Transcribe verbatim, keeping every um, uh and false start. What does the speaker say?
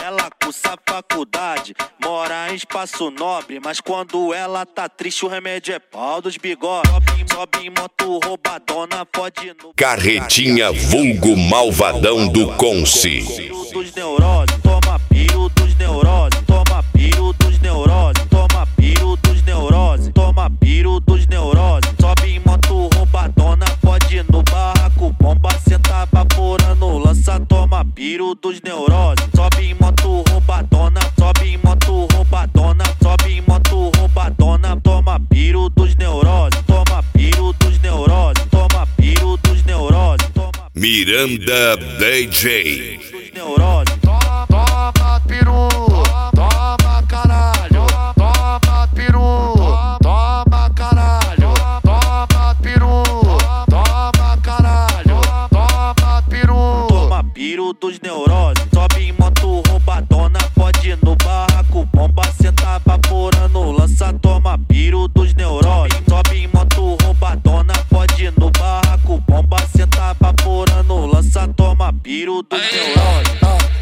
ela cursa faculdade, mora em espaço nobre, mas quando ela tá triste o remédio é pau dos bigode. Sobe, sobe em moto roubadona, pode no... Carretinha vulgo malvadão do Conce. Piro dos neuroses, toma piro dos neuroses, toma piro dos neuroses, toma piro dos neuroses, toma piro dos neuroses. Sobe em moto roubadona, pode no barraco, bomba, cê tá vaporando, lança, toma piro dos neuroses. Sobe em moto roubadona, sobe em moto roubadona, sobe em moto roubadona, toma piro dos neuroses, toma piro dos neuroses, toma piro dos neuroses, toma Miranda D J. dos neuroses. Toma peru, toma caralho, toma peru, toma caralho, toma peru, toma caralho, toma peru. Toma piro dos neuroses, sobe em moto roubadona, pode no barraco, bomba, cê tá vaporando, lança, toma piro dos neuroses. Sobe em moto roubadona, pode no barraco, bomba, cê tá vaporando, lança, toma piro dos neuroses.